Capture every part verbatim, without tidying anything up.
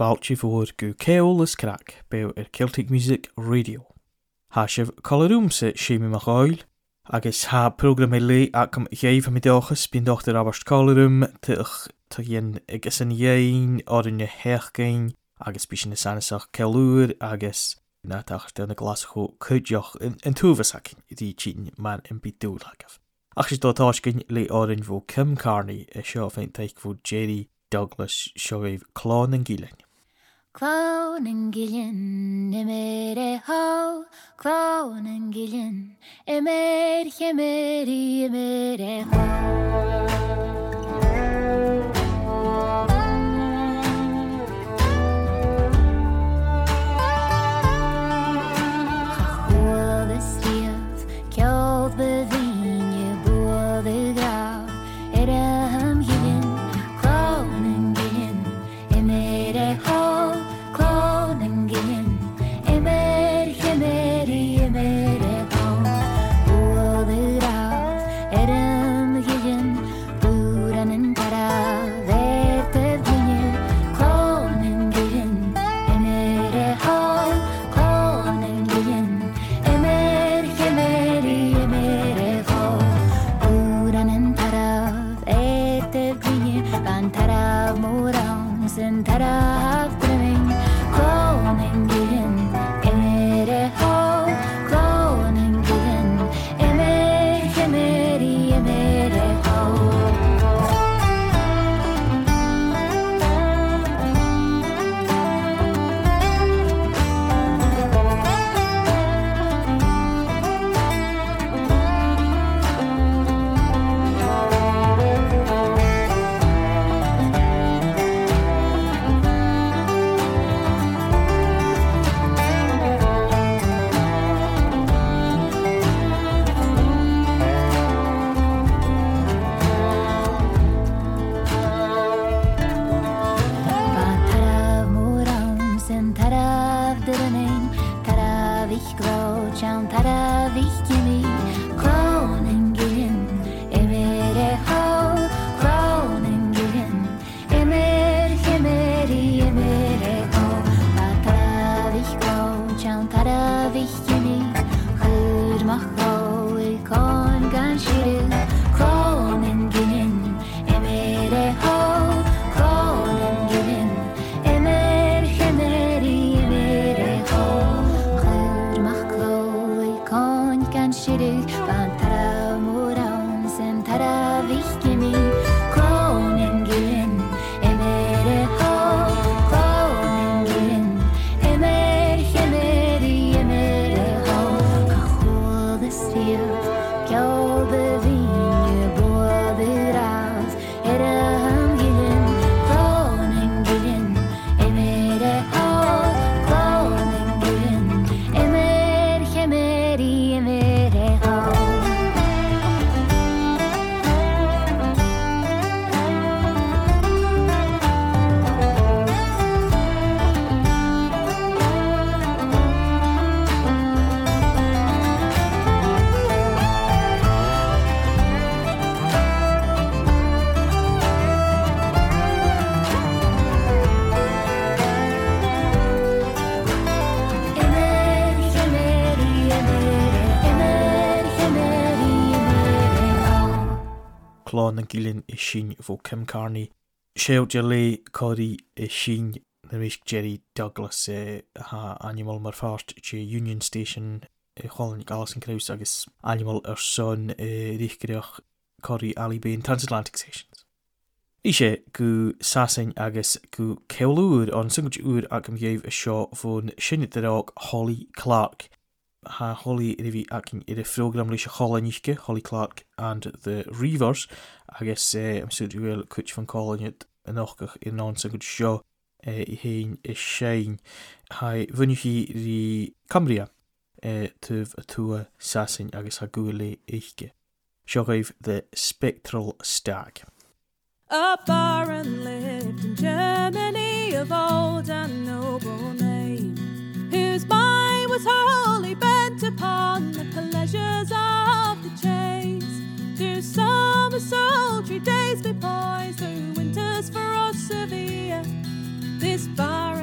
fáilte fór go ceol is crack bew ar Celtic Music Radio. Tá sibh colorúm sa séimi mar gáil, agus ha program le acam chéimh am idochas bíon dochtar abast colorúm tuach tá gin agus an dhéin orin na heachgain agus bí sin na sanasach ceúr agus na tachta na glasachó cúideoch an túfasach i dí tín man an bidúil agah. Ach is dótáiscin le orin bhó Kim Carney a seo féin teich bhó Jerry Douglas seo éh Clán an Gílein. Clán an Gílein i méid é há, Clán an Gílein i méid cheméirí i méid é há. Clán an Gílein i sin bhó Kim Carney. Séo de le códaí i sin na réisc Jerry Douglas e, ha animal mar fást sé Union Station e, Holland Galas an Kraus agus animal ar son e, ríchgréoch códaí Ali Bain Transatlantic Stations. Ní sé go sasain agus go ceolúr an sungad úr ag am dhéobh a seo fón sinnit arág Holly Clark. Ha Holly rivi akin i de program leis Cholanníke, Holly Clark and the Reavers, agus eh, am sydd wel cwtch van Colaniad yn ochgach i'r non sy'n gwyd sio eh, i hyn i sein. Hai fyny hi ri Cambria eh, tyf y tŵa sasin agus ha gwyle eichge. Sio gaif The Spectral Stag. A baron lived in Germany of old and noble name, whose mind was wholly bent upon the pleasures of the chase. Through summer sultry days be poised, through winters frost severe, this baron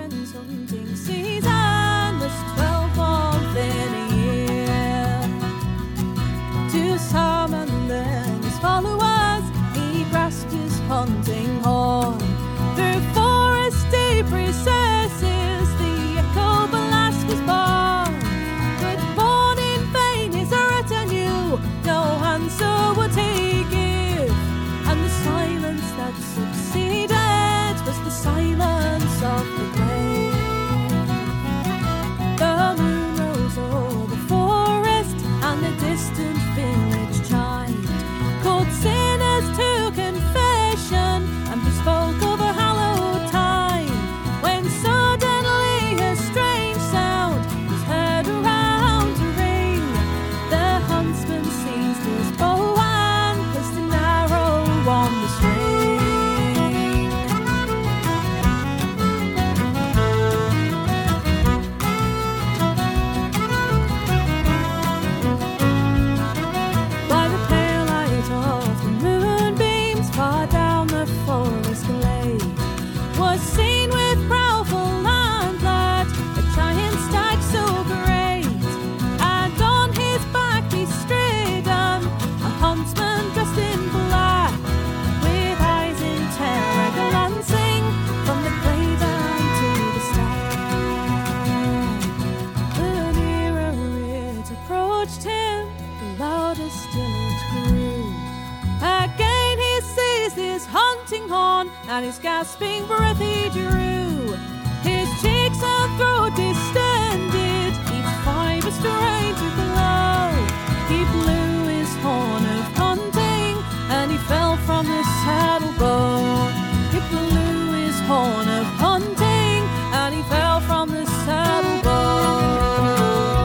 gasping breath he drew. His cheeks and throat distended, each fibre strained to glow. He blew his horn of hunting, and he fell from the saddle bow. He blew his horn of hunting, and he fell from the saddle bow.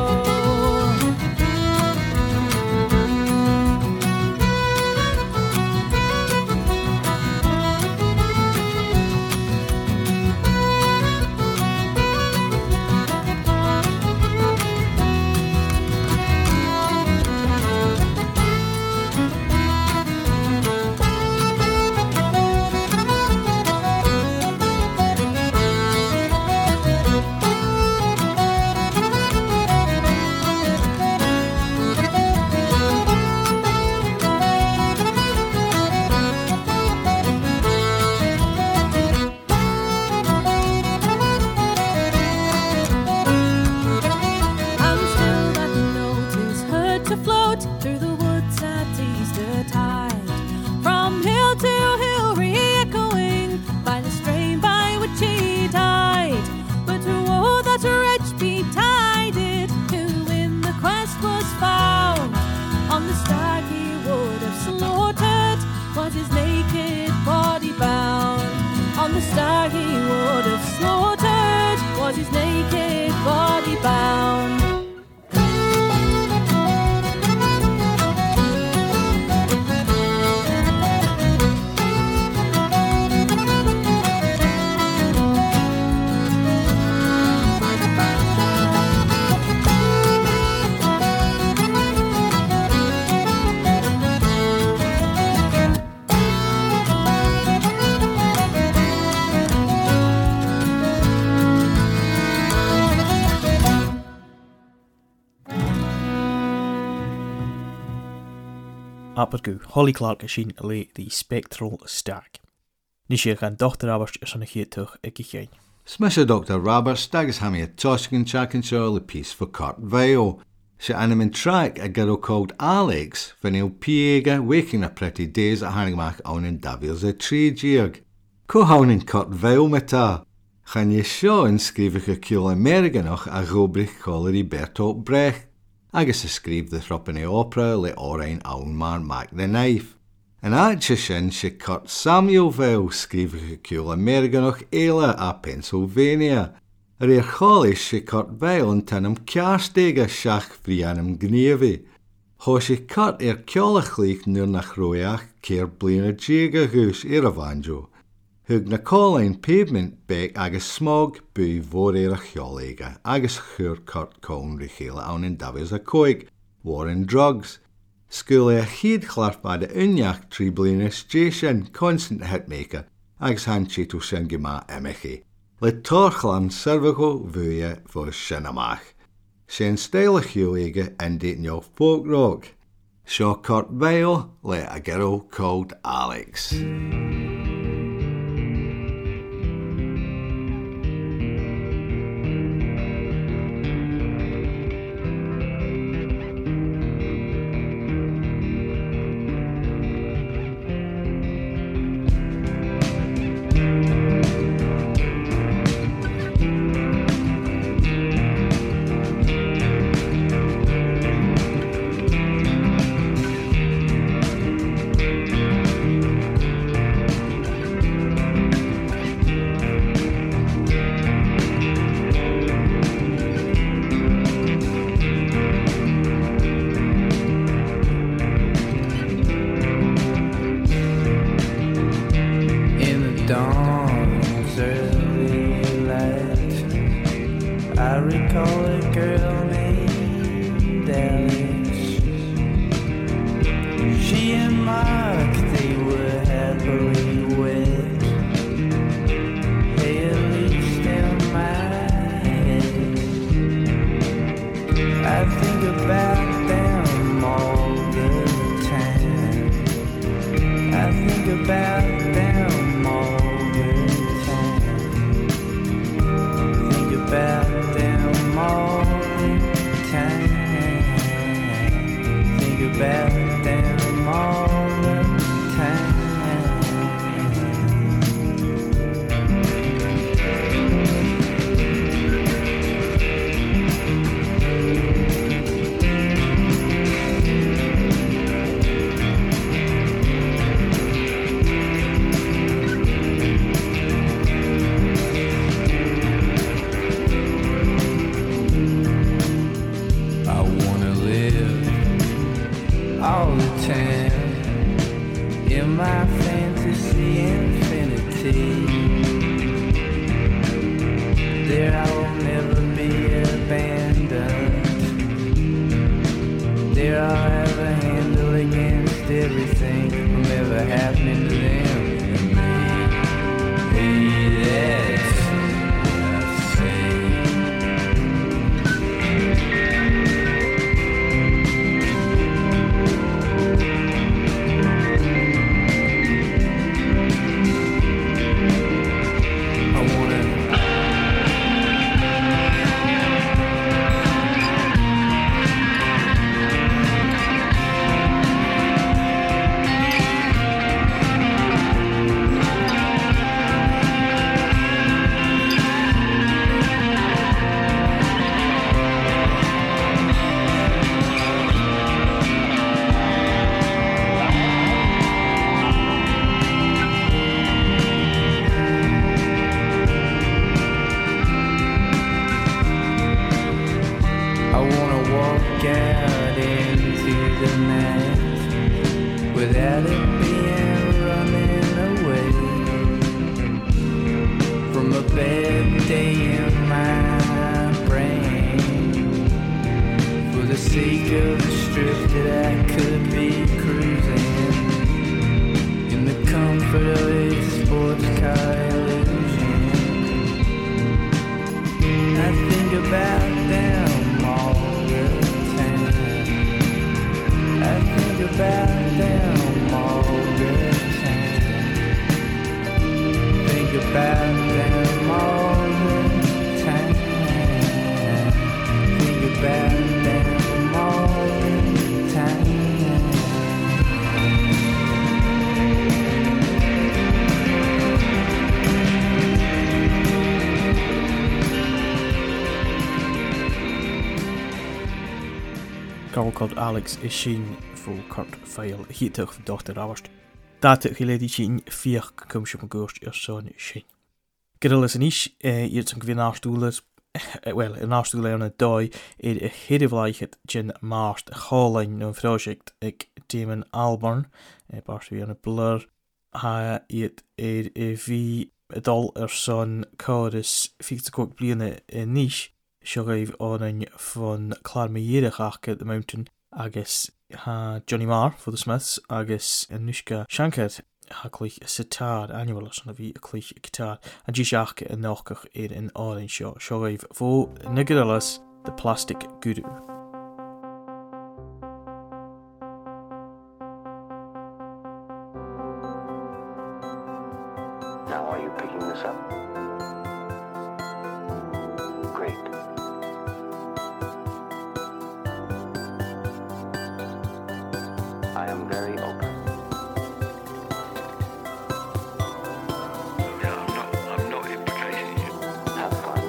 Apergu, Holly Clark is sin le the spectral stag. Nisha gan Doctor Roberts is on a getuch a gichain. Smisha Doctor Roberts stagus hammy a Toscan chack and show a piece for Kurt Vale. She animin track a girl called Alex, Vanil Piega, waking a pretty days at Hangmack on in Davils a tree jig. Co hounding Kurt Vale meta. Can ye show and skrive a cool Americanoch a Robrich Collery Bertolt Brecht. Agus a skrive the Thruppeny Opera le Orain Aunmar Mac the Knife. And at shin she Kurt Samuel Vale skrive a cool Americanoch Ela a Pennsylvania. Rear Holly she Kurt Vale and Tanum Karstega Shach Frianum Gnevi. Ho she Kurt er Kjolach leek nur nach Royach Keir Blina Jiga Goose Eravanjo. Hug na Colline pavement beck agus smog bui vor er a Kjolega, agus chur Kurt Coln Richela on in Davies a Coig, war in drugs. School a heed clarf by the Unyach tree Blina station, constant hitmaker, agus han cheto Shengima Emichi. Le torchlan cervical vuya for Shinamach. Shen style Kjolega and dating your folk rock. Shaw Kurt Vale le a girl called Alex. About them all Dear, I will never be abandoned. Dear, I'll have a handle against everything from ever happening to them and me. Hey, that's what I say. Without it being running away from a bad day in my brain, for the sake of the strip that I could be cruising in the comfort of a sports car illusion. I think about them all the time. I think about them all the time. Think about them all the time. Think about them all the time. Girl called Alex is sin fó Kurt Vile híteach fa Doctor Ravast. Dáte chi lédi sin fiach cumse ma gúst ar son sin. Gyril is an is, i'r sy'n gyfyn arstwles, wel, yn arstwle yn y doi, i'r y hyriflaichet gyn marst cholain nhw'n ffrosiect ag Damon Albarn, bars fi yn y blur, ha i'r i'r y fi ydol ar son codys ffig ta cwg blian y nish, siogaiv o'n yn ffon clar me yrach ac at the mountain, agos ha Johnny Marr for the Smiths, agos Anushka Shankar, ha clich sitar annual os yna fi y clich gitar, a gisach yn nochach i'r yn oren sio, siogaiv fo nygyrelus The Plastic Guru. Now, are you picking this up? Great. I am very open. Yeah, I'm not, I'm not implicating you. Have fun.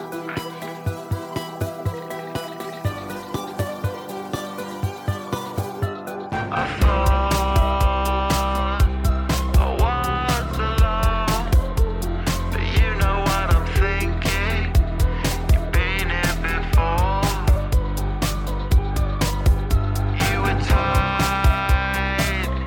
I thought I was alone, but you know what I'm thinking. You've been here before. You were tired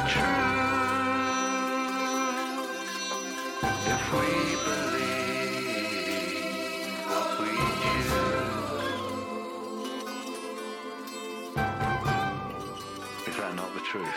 truth if we believe what we choose? Is that not the truth?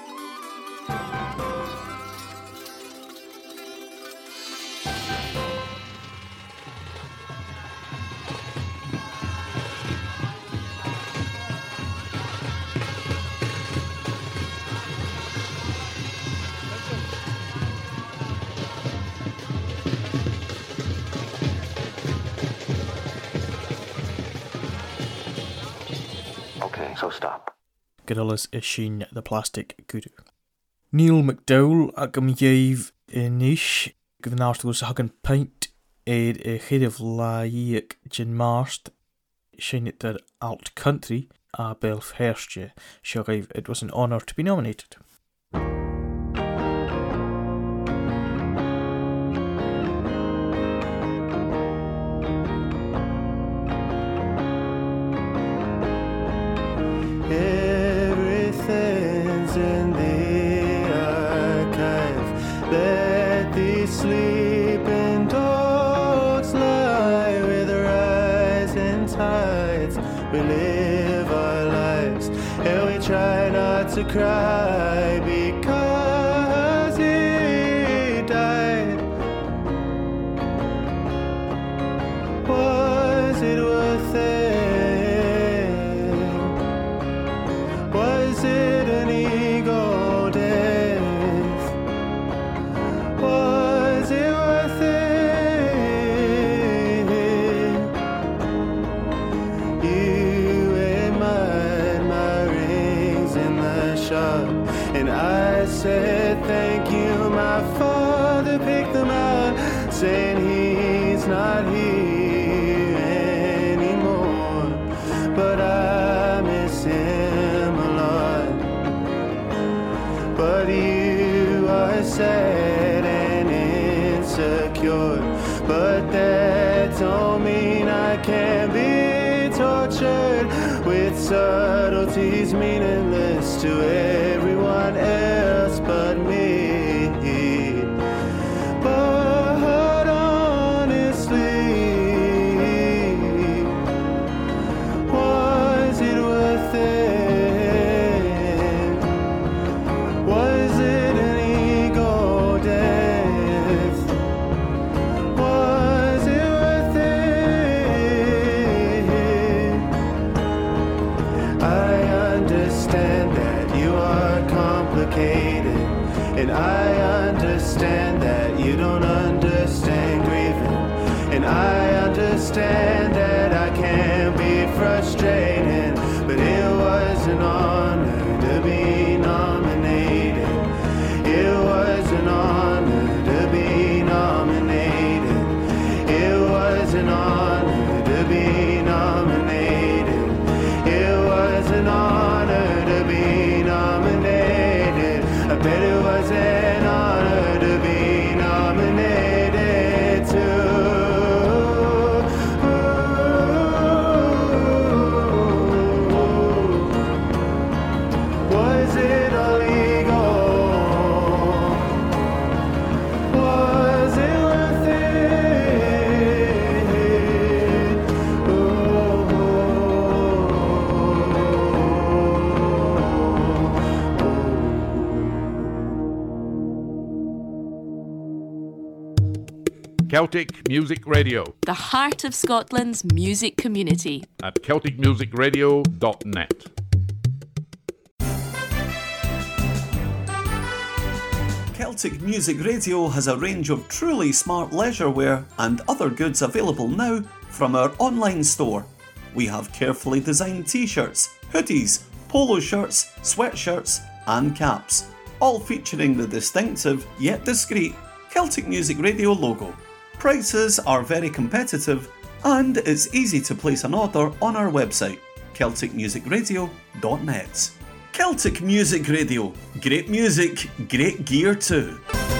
Okay, so stop. Gorillaz is Sheen the Plastic Guru. Neil McDowell ac am ieif nish gyda'n artgwrs hagan paint er y chyrif lai ac Jyn Marst Sheen it der Alt Country a Belf Herstje. Sure, it was an honour to be nominated. Everything's in the archive. Let these sleeping dogs lie with rising tides. We live our lives and we try not to cry because he died. Was it worth it? Was it an ego death? Was it worth it? You admired my rings in the shop, and I said thank you. My father picked them out, saying he's not here anymore, but I miss him a lot. But you are sad and insecure, but that don't mean I can't be tortured with subtleties meaningless to everyone else but me. But honestly, was it worth it? Was it an ego death? Was it worth it? I understand that you are complicated, and I understand that you don't understand grieving, and I understand that I can be frustrated, but it was an honor to be nominated. It was an honor to be nominated. It was an honor to be nominated. It was an honor to be nominated. I bet it was an honor to be nominated too. Was it all ego? Was it worth it? Celtic Music Radio The heart of Scotland's music community. at celtic music radio dot net. Celtic Music Radio has a range of truly smart leisure wear and other goods available now from our online store. We have carefully designed t-shirts, hoodies, polo shirts, sweatshirts and caps, all featuring the distinctive yet discreet Celtic Music Radio logo. Prices are very competitive and it's easy to place an order on our website, celtic music radio dot net. Celtic Music Radio. Great music, great gear too.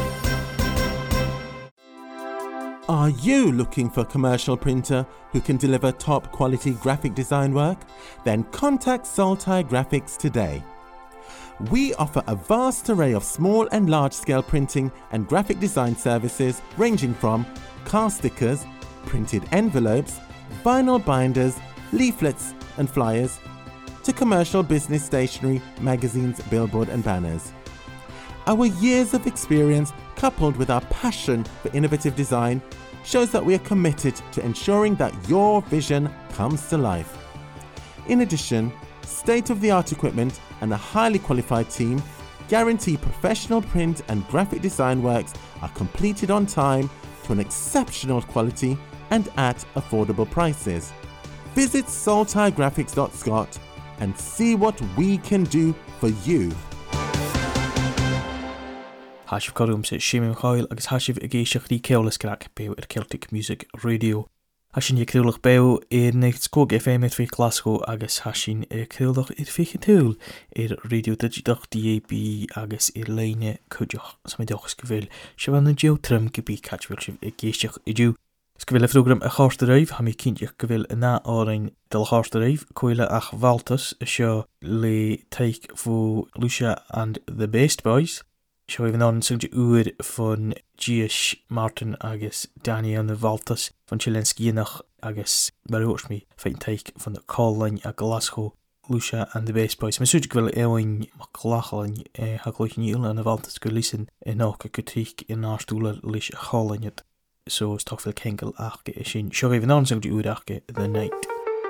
Are you looking for a commercial printer who can deliver top quality graphic design work? Then contact Saltai Graphics today. We offer a vast array of small and large-scale printing and graphic design services ranging from car stickers, printed envelopes, vinyl binders, leaflets and flyers, to commercial business stationery, magazines, billboard and banners. Our years of experience, coupled with our passion for innovative design, shows that we are committed to ensuring that your vision comes to life. In addition, state-of-the-art equipment and a highly qualified team guarantee professional print and graphic design works are completed on time to an exceptional quality and at affordable prices. Visit saltire graphics dot scot and see what we can do for you. Hashiv Corrum says Shimmy Mikhail agus Hashiv a géisioach dí ceolas crack bew ar Celtic Music Radio. Hashin je krúlach bew ar necht skog F M three Glasgow agus hashin e krúlach ar fiche túl ar Radio Digidach D A B agus ar leine cúdeach sam dochs gwyl. Sivan yn jiw trim gybi catchwyl siv e géisioach i diw. Sgwyl y ffrogram y chorst yr eif, ham i cyntioch gwyl yna o'r del chorst yr eif, cwyla ach Valtus, y sio le teich fw Lucia and the Beast Boys. Sio even on sy'n ŵr von G S Martin agus Danny and the Valtus, von Chilenski nach agus barwrs mi, fein teich von the Colin a Glasgow, Lucia and the Beast Boys. Mae'n sy'n gwyl ewain maclachalin ha glwch ni ula and the Valtus gwylisin e noch a gytrich yn arstwla lys a cholin ydd. So is toch veel kenkel achke is in. Sio even on sy'n ŵr achke the night.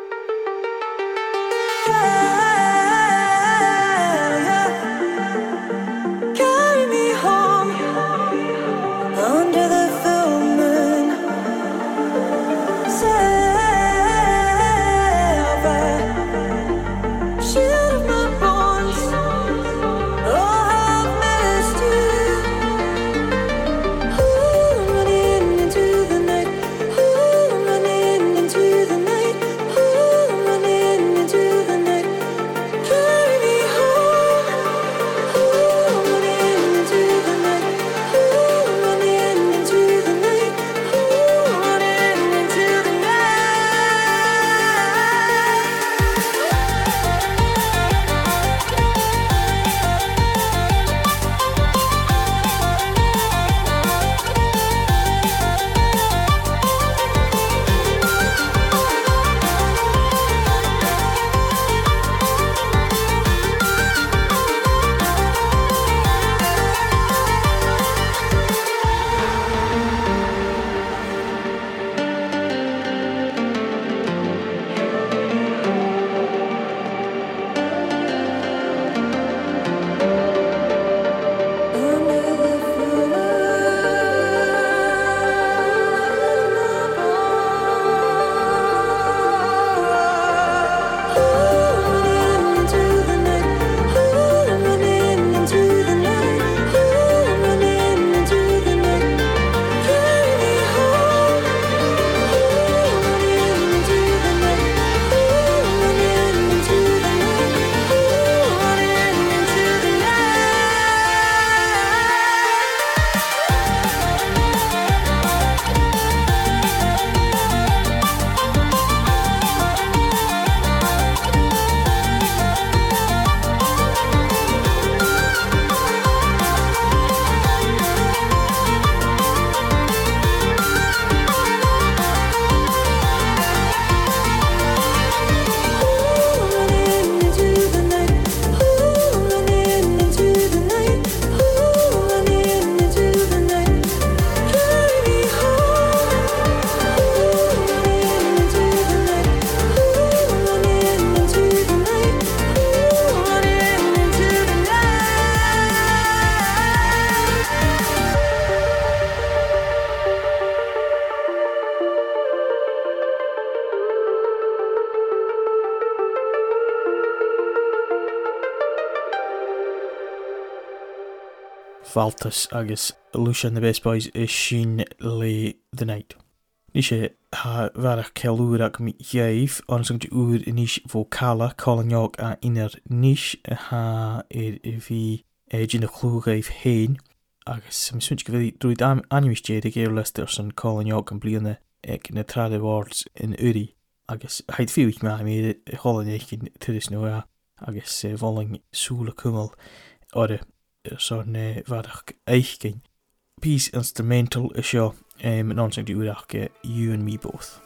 Valtus agus Lucia and the Beast Boys is sin le the night. Ní sé ha bharach cealúrach mi dhéibh an sy'n ŵr níos vocala colneog a inar níos ha er fi gin a chlúgaibh hain agus mi sy'n gyfyd drwy animis jed ag eir Lester sy'n colneog yn bliana ag na trad awards in Uri agus haid fiwch ma mi cholan eich yn tyrus nhw a agus uh, bhling súla cummal orra son uh, bhadach eichcin. Piece instrumental is seo um, an ansing dúach uh, You and Me Both.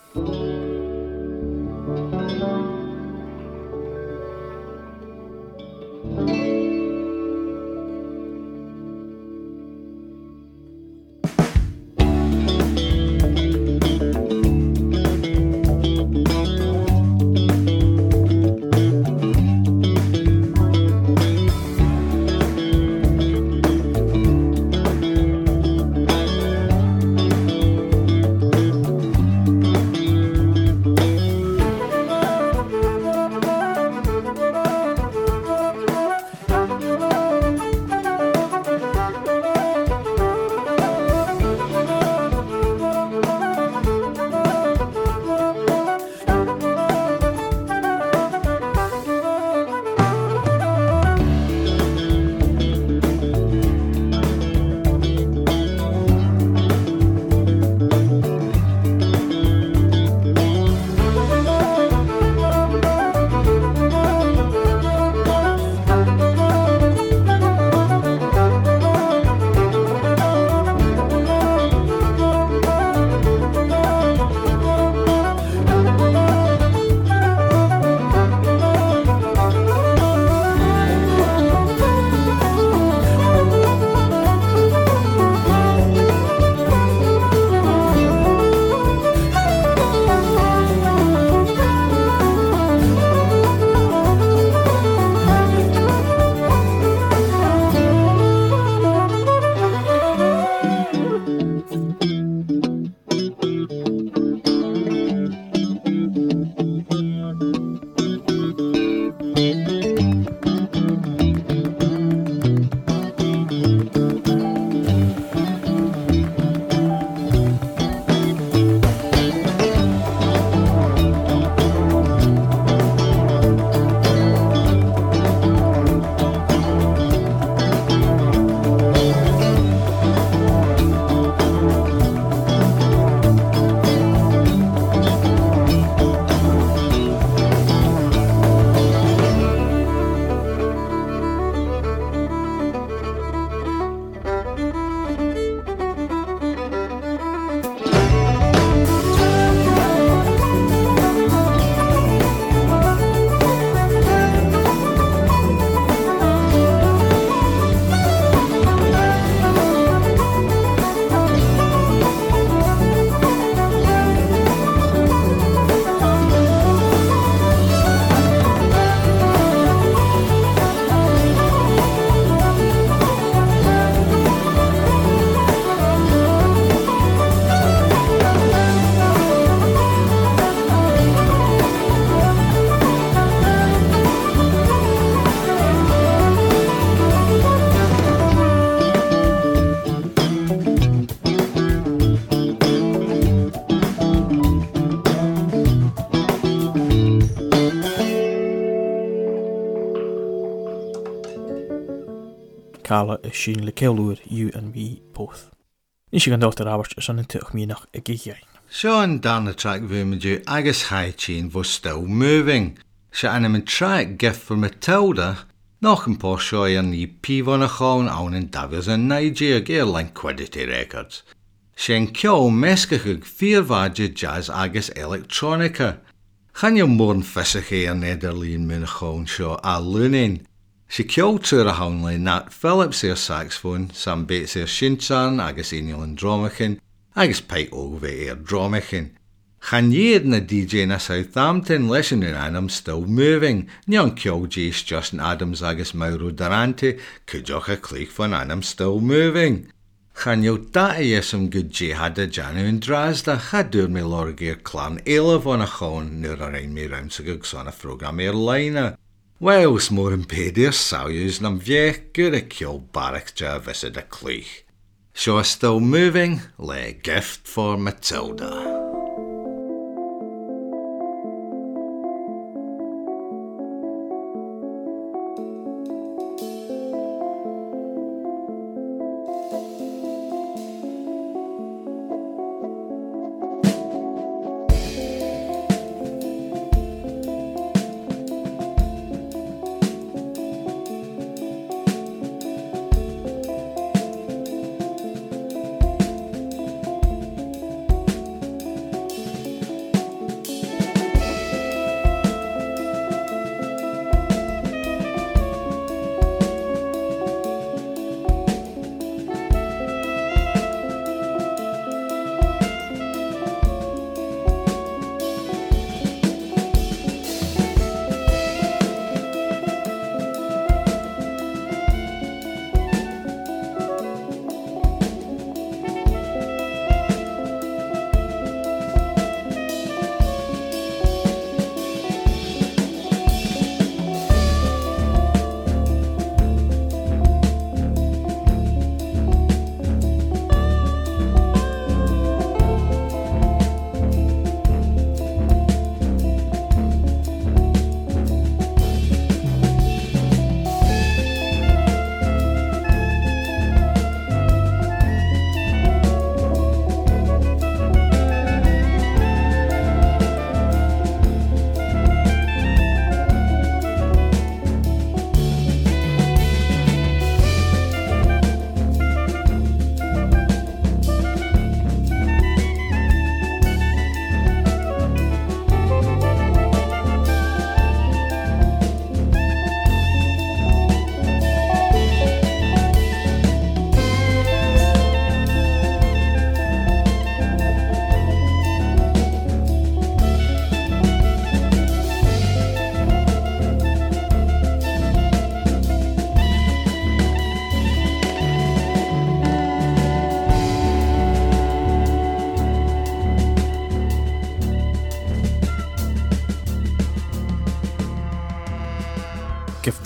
Cala is sin le ceúir You and Me Both. Ní sé an dátar ábhart san an tuach míach a gigéin. Sean down the track Vumadoo agus high chain was still moving. Se anam an track gift for Matilda noch an Porsche an ní pívana chán an an Davies an Nigeria gear Liquidity Records. Se an ceol mescachug fíorváide jazz agus electronica. Chan jo mór an fysiché an Nederlín mun chán seo a lunin. Se ceol túr a hawn le Nat Phillips ar saxophone, Sam Bates ar shinsan agus Eniel an dromachin, agus Pike Ogilvie ar dromachin. Chan iad na D J na Southampton leis an anam still moving, ni an ceol Jace Justin Adams agus Mauro Durante, cúideach a clíc fan anam still moving. Chan jo data yesum good J had a Janu and Drazda, chadúr me lorgéir clan eileh an a chón nuair a rein me raimsagug son a program ar leine. Wales mór an péidir saoús nam bheith gur a ceol barach ja visit a clích. Seo still moving, le gift for Matilda.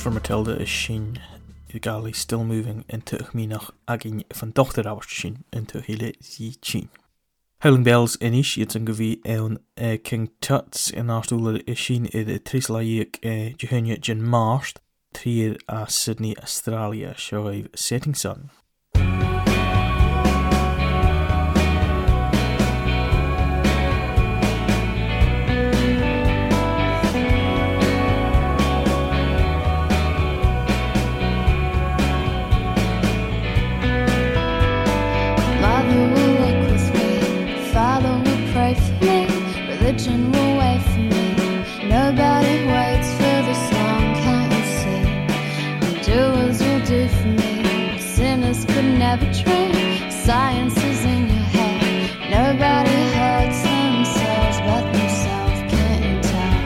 for Matilda is sin i gali still moving into minach agin van dochter awst sin into hele zi chin. Howling Bells inis it's an gavi eon uh, King Tuts in arstula is sin i de trislaik uh, Jehunia Jen Marst trier a Sydney, Australia show Setting Sun. Religion will wait for me. Nobody waits for this long, can't you see? The doers will do for me. Sinners could never dream. Science is in your head. Nobody hurts themselves but themselves, can't you tell?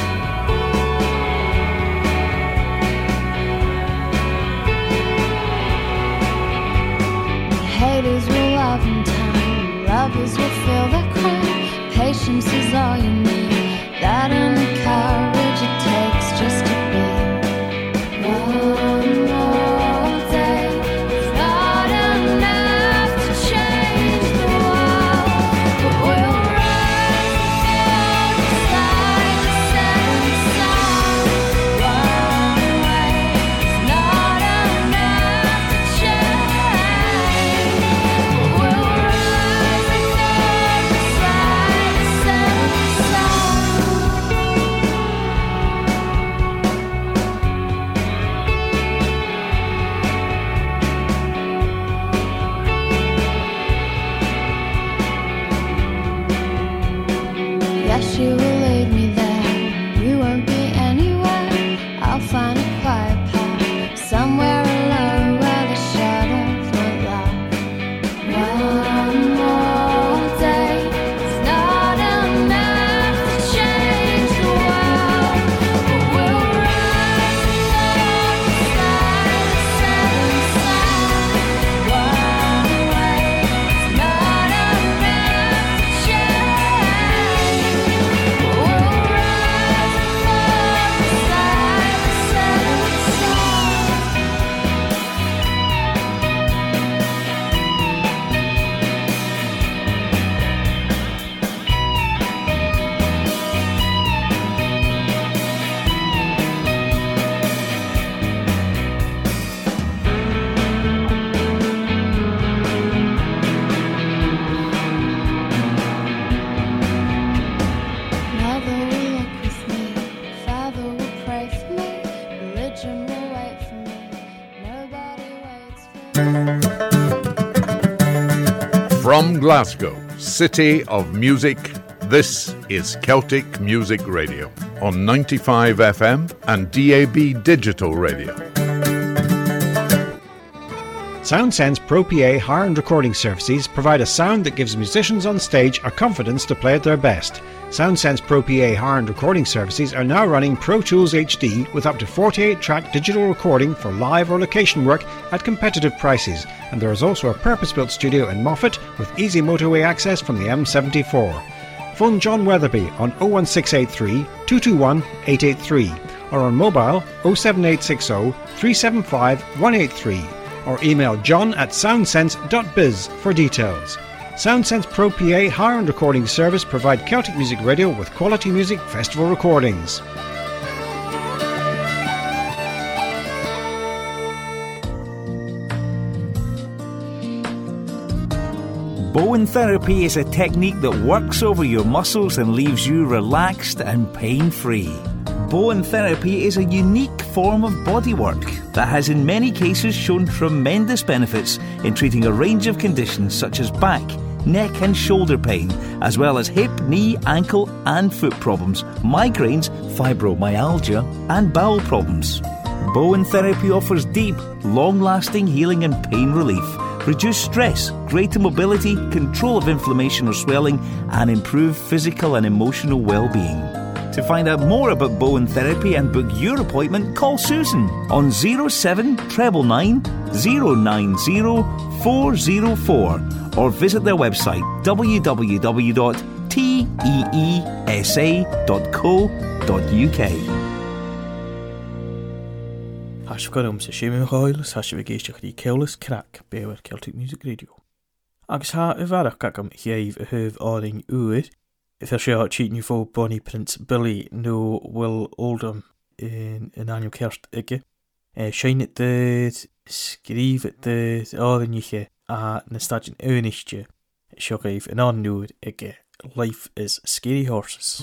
The haters will love in time. Lovers will feel their crime. Patience is all you need. That and the courage it takes just to be. One more day is not enough to change the world, but we'll rise above the sky to setting sun. One way is not enough to change, but we'll rise above the sky. Yes, you will lead me there. You won't be anywhere. I'll find a quiet path, somewhere alone where the shadows won't laugh. One more day is not enough to change the world, but we'll rise above the sky to setting sun. One way is not enough to change, but we'll rise above the sky to setting sun. Mother will look with me, Father will pray for me, religion will wait for me, nobody waits for me. From Glasgow, City of Music, this is Celtic Music Radio on ninety-five F M and D A B Digital Radio. SoundSense Pro P A hire and recording services provide a sound that gives musicians on stage a confidence to play at their best. SoundSense Pro P A hire and recording services are now running Pro Tools H D with up to forty-eight track digital recording for live or location work at competitive prices, and there is also a purpose-built studio in Moffat with easy motorway access from the M seventy-four. Phone John Weatherby on oh one six eight three, two two one, eight eight three or on mobile oh seven eight six oh, three seven five, one eight three or email john at soundsense dot biz for details. SoundSense Pro P A hire and recording service provide Celtic Music Radio with quality music festival recordings. Bowen therapy is a technique that works over your muscles and leaves you relaxed and pain-free. Bowen therapy is a unique form of bodywork that has in many cases shown tremendous benefits in treating a range of conditions such as back, neck and shoulder pain, as well as hip, knee, ankle and foot problems, migraines, fibromyalgia and bowel problems. Bowen therapy offers deep, long-lasting healing and pain relief, reduced stress, greater mobility, control of inflammation or swelling and improved physical and emotional well-being. To find out more about Bowen therapy and book your appointment, call Susan on oh seven nine nine nine, oh nine oh, four oh four or visit their website w w w dot teesa dot co dot u k. Hasfgar um sa séimi háilas has bh géisteach í ceolas crack bewer Celtic Music Radio. Agus ha i bharach gagam chéimh a thuh áring uair, if er seo tíitniu fó Bonnie Prince Billy nó Will Oldham in an annual kerst ige. Uh, Shine it dyd, sgrif it dyd, árinniche a na stadin eunichte. Seo gaif an annúr ige. Life is Scary Horses.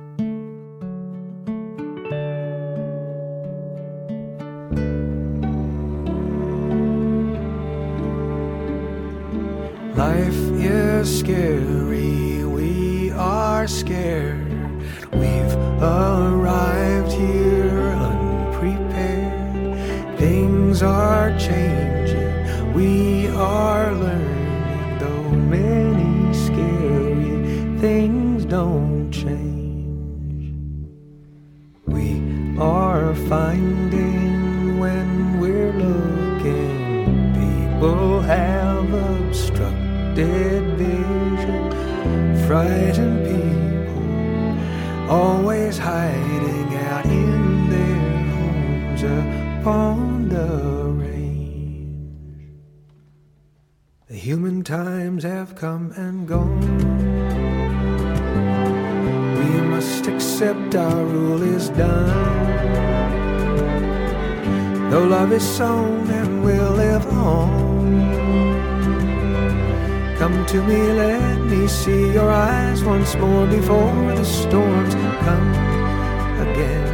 Life is scary, we are scared. We've arrived here unprepared. Things are changing, we are learning. Though many scary things don't change, we are finding when we're looking. People have obstructed vision, frightened people, always hiding out in their homes upon the range. The human times have come and gone. We must accept our rule is done. Though love is sown and will live on. Come to me, let me see your eyes once more before the storms come again.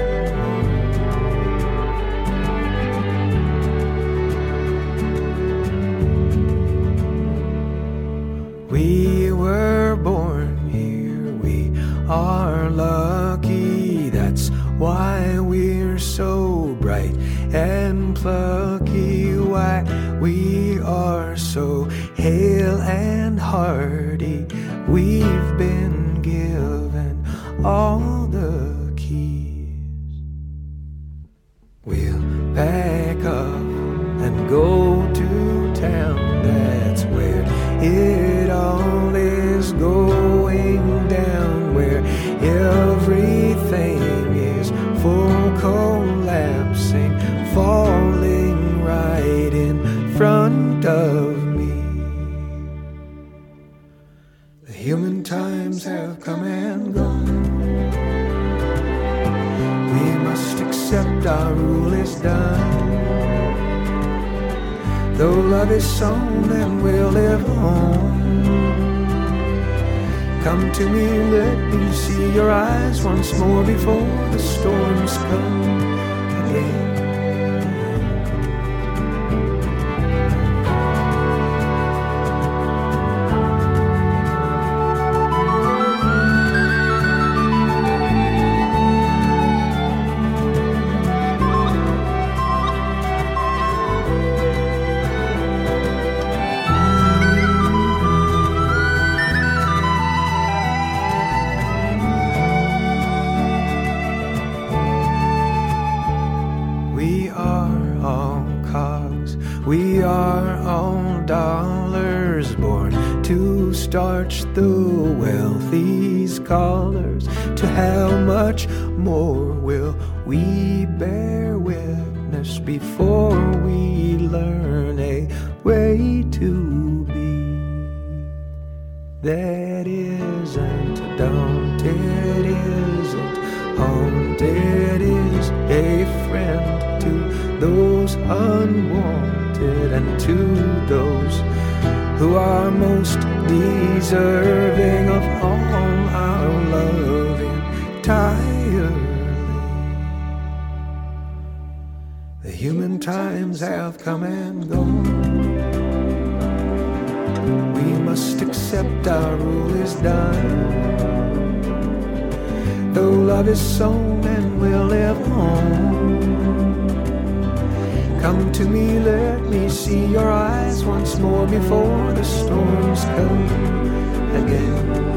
We were born here, we are lucky. That's why we're so bright and plucky. Why we are so hale and hardy. We've been given all the keys. We'll pack up and go to town. That's where it all is going down, where everything is full collapsing, falling right in front of me. The human times have come and gone. We must accept our rule is done. Though love is sown and will live on. Come to me, let me see your eyes once more before the storms come again. Starch the wealthy's collars. To how much more will we bear witness before we learn a way to be that isn't daunted, isn't haunted, is a friend to those unwanted and to those who are most deserving of all our love entirely. The human times have come and gone. We must accept our rule is done. Though love is sown and will live on. Come to me, let me see your eyes once more before the storms come again.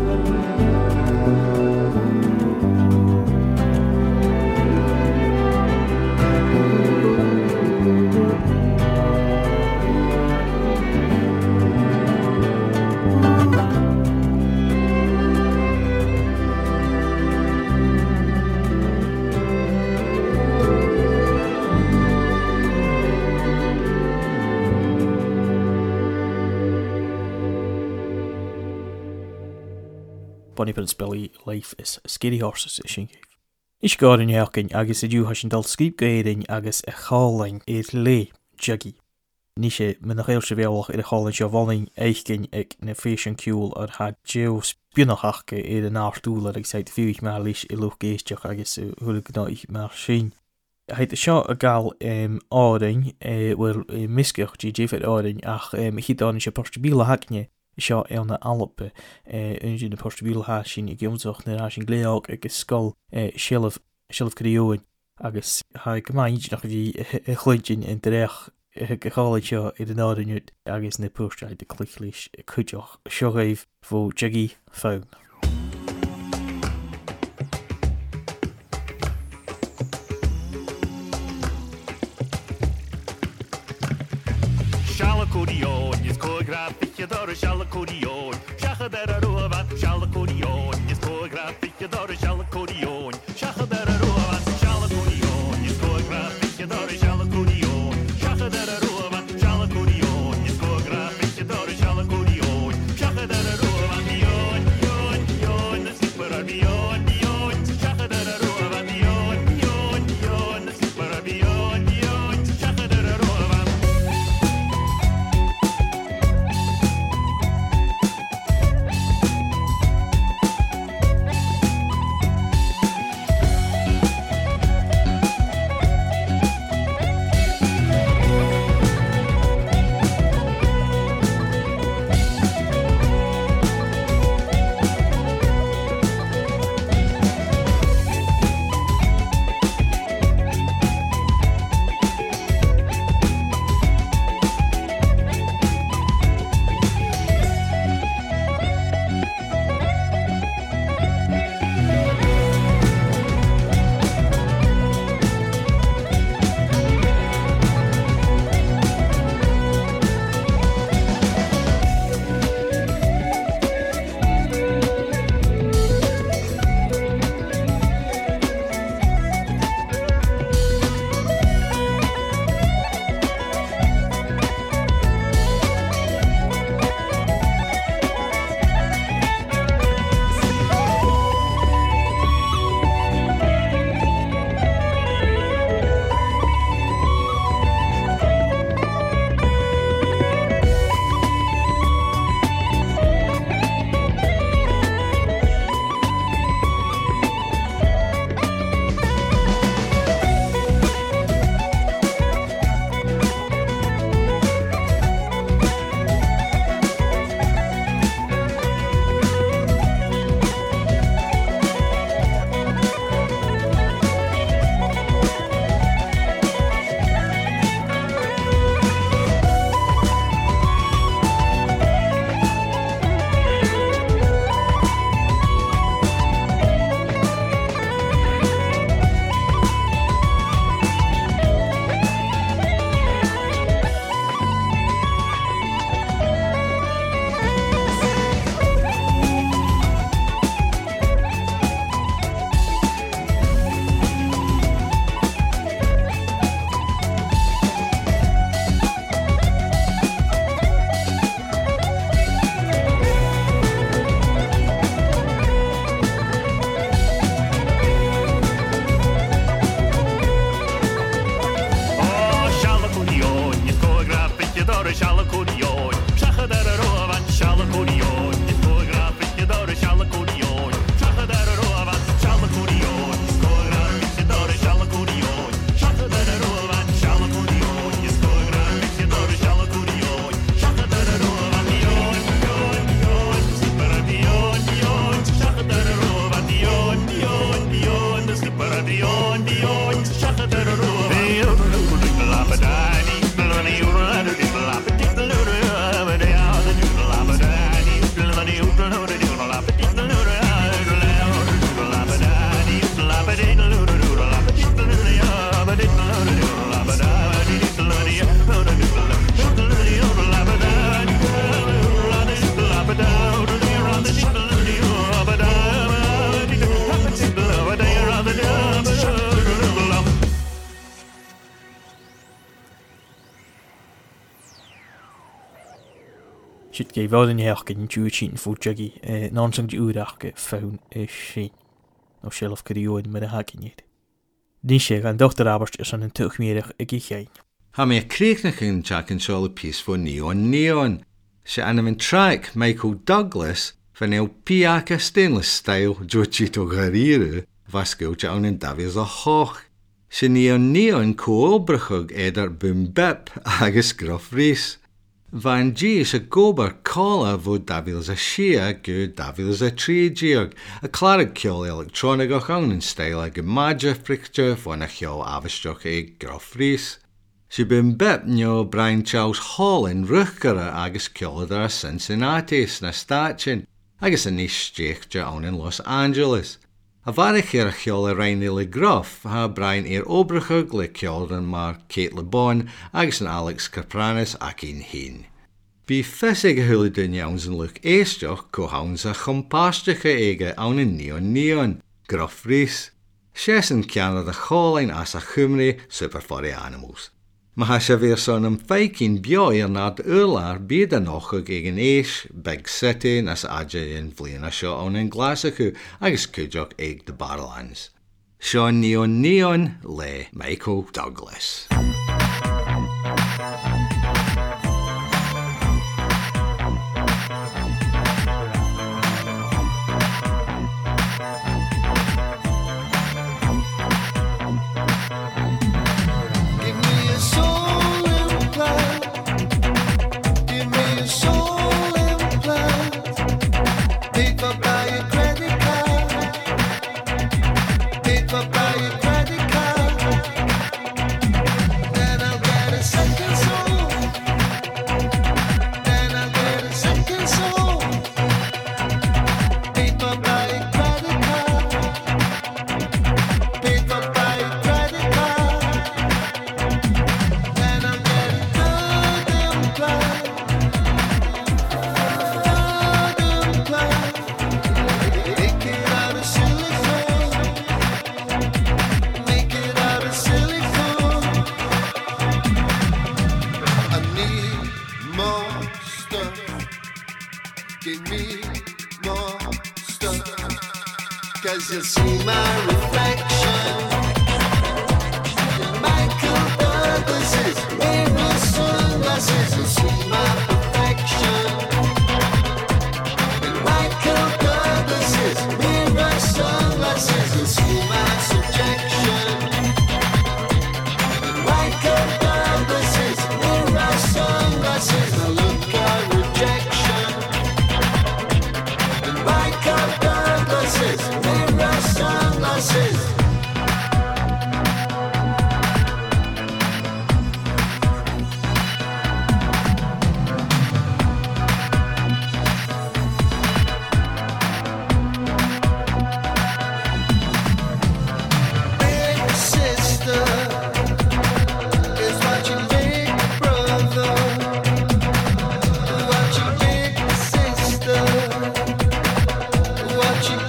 Bonnie Prince Billy, Life is Scary Horses is sin géh. Is gáir in heacinn agus i dú has sin dal scríb gaéirin agus a chálainn iad lé juggy. Ní sé me nach réil se bhéalach ar a chálainn seo bhhaing éicinn ag na féisian ciúil ar ha deo spionachachcha ar an áirtúla ag said fiúich me lís i luch géisteach agus thula gnáich mar sin. Heid seo a gal um, áring bhfuil uh, misceach dí défad áring ach um, chidáin sé portabíla hagne seo anna alpe un sin na portabíla ha sin i gomsoch na sin gléag agus scol sílah sílah críúin agus ha gomaid nach bhí chluintin in dréach go chála seo i den árinút agus na póstraid de clichlís chuideach seo raibh fó juggy fón. Shalacodion, is choreographic, adore Shalacodion. Shachadera Rovan, Shalacodion, is choreographic, adore Shalacodion. Shachadera Rovan, Shalacodion, is choreographic, adore Shalacodion. Shachadera Rovan, Shalacodion, is choreographic, adore Shalacodion. Shachadera Rovan, beyond, beyond, beyond, the super beyond, beyond. Shachadera Rovan, beyond, beyond, beyond, the super beyond, beyond. Shachadera Rovan. Siit gei fod yn heach gyn jŵ chyn ffwd jagi non syng jŵrach ge fawn e sy'n o shelf cyrioed myr y hagin yd. Ni sé gan dochter Abert is an yn tuch mierich y gichain. Ha me kreeknig yn Jack and Charlie piece for Neon Neon. Se an yn track Michael Douglas van el piaka stainless style Jochito Guerrero vascoutje aan een Davies a hoch. Se Neon Neon co-obrachug eder boom bip agus gruff rees. Van G is a gober cola vo Davies a shea go Davies a treegeog. A clarig kill electronic och aan een style ag a magia fricture van a kill avistjoch e gruff rees. Se boom bip nyo Brian Charles Hall in ruchgara agus kill a Cincinnati na stachin. Agus a nis streechje aan in Los Angeles. A varich er a chiol a Reine le Gruff, ha Brian eer obrachug le kiolden mar Kate Le Bon, agus an Alex Capranis ac in heen. Bi fissig a hula dyn jauns yn Luke Eistioch co hauns a chumpastich a ege aan in Neon Neon, Gruff Rees. Shes in Canada cholain as a chumri super for the animals. Ma ha se weer son een feikin bioi er na de urlaar bieden nog gegen eis, Big City nas adje in vliena sjo aan in Glasgow, agus kujok eeg de Barlands. Sean Neon Neon le Michael Douglas. Cause you see my reflection in Michael Douglas's rainbow sunglasses. You see my perfection in Michael Douglas's rainbow sunglasses. You see my subjection in Michael Douglas's rainbow sunglasses. I look at rejection in Michael Douglas's sunglasses. Big sister is watching big brother, watching big sister, watching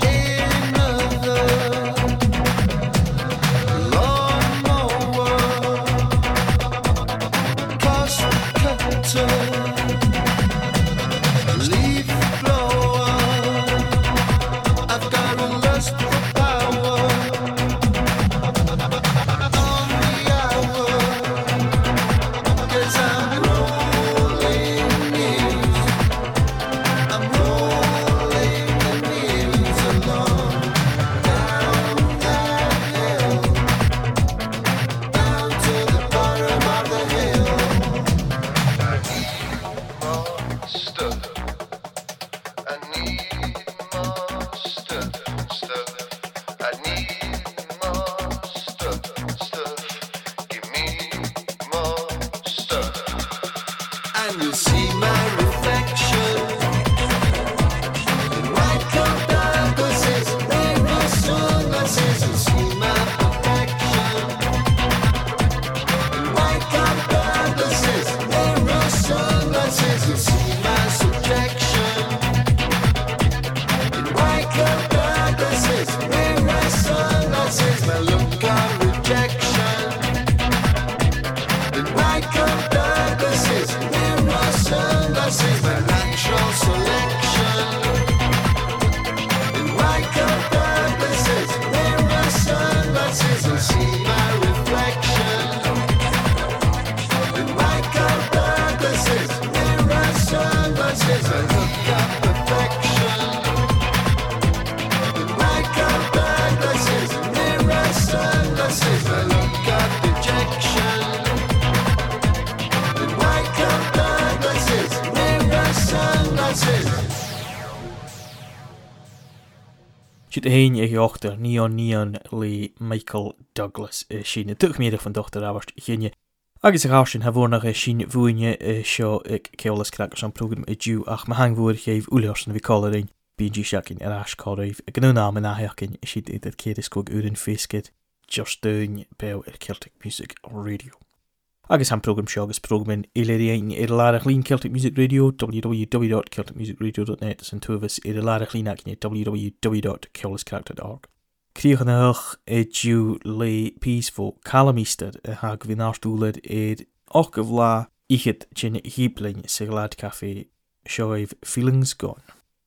Sunglasses. Siad hain ag ochtar Neon Neon le Michael Douglas uh, sin. Tuch méidir van dochter abast chéine. Agus ag ásin ha bhórnach uh, sin bhuaine uh, seo ag ceolas crackers an program i dú ach ma hang bhúr chéh úlharsan bhí colarin B G seacin ar as choraibh ag an ná man náheacin siad iad céad cog úrin féiscid just dúin bew ar Celtic Music Radio. Agus han program seo agus programin ileiríon ar lárach lín Celtic Music Radio w w w dot celtic music radio dot net san tuavis ar lárach lín acin w w w dot ceolascrack dot org. Críoch an aach é dú le pís fó Calamístad a ha go bhí nástúlad éad och go bhlá ichid sin híbling sa glad café seoibh Feelings Gone.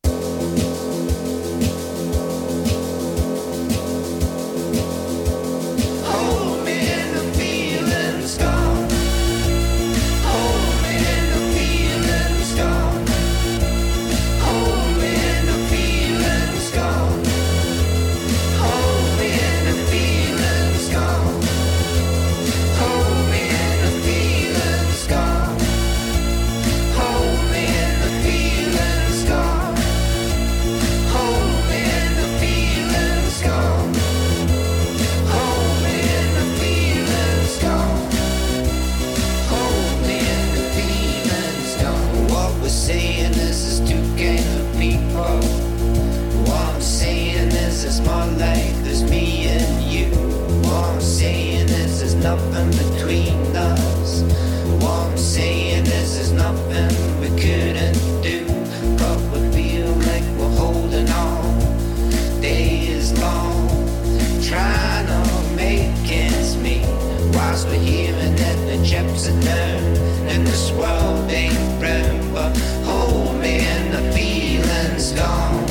Nothing between us. What I'm saying is there's nothing we couldn't do, but we feel like we're holding on. Days long, trying to make ends meet, whilst we're hearing that the chips are down and this world ain't round. But hold me and the feeling's gone.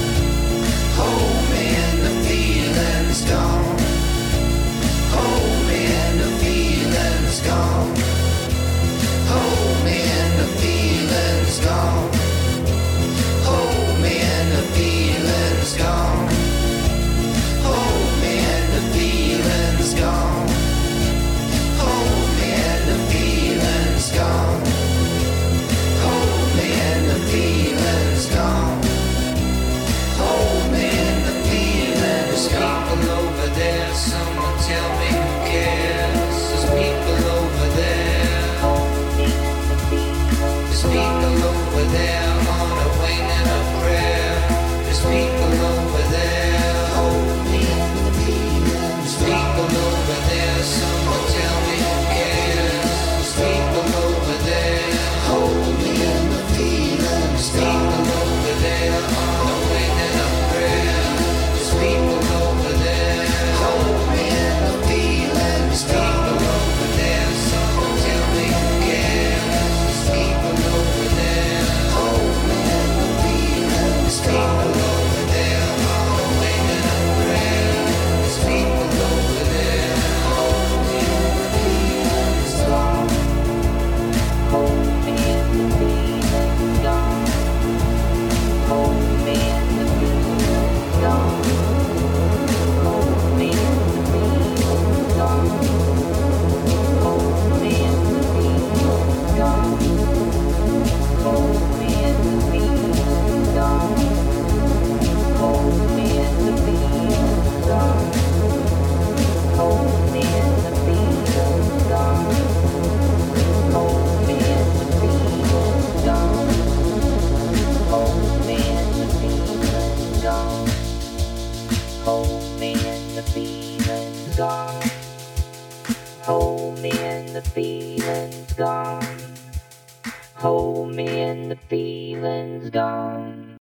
Hold me and the feeling's gone. Hold me and the feeling's gone. Hold me and the feeling's gone. Hold me and the feeling's gone. Hold me and the feeling's gone. Hold me and the feeling's gone. Hold me and the feeling's gone. Hold me and the feeling's gone. People over there, someone tell me who cares. There's people over there. There's people over there on a wing and a prayer. There's people over there. Hold me and the feelings. There's people over there. Someone tell me who cares. There's people over there. Hold me and the feelings. There's people over there on a wing and a prayer. There's people over there. Hold me and the feelings. There's people over there. Someone tell me who cares. There's people over there. Hold me and the feelings. There's people over there on a wing and a prayer. There's people over there. Hold me and the feelings. Gone. Hold me and the feelings. Gone. Hold me and the feelings. Gone. Hold me and the feelings. Gone. Hold me and the feelings. Gone. Hold me and the feelings. Gone. Hold me and the feelings. Gone. Hold me and the feelings. Gone. Hold me and the feelings. Gone. Hold me and the feelings. Gone. Hold me and the feelings. Gone. Hold me and the feelings. Gone. Hold me and the feelings. Gone.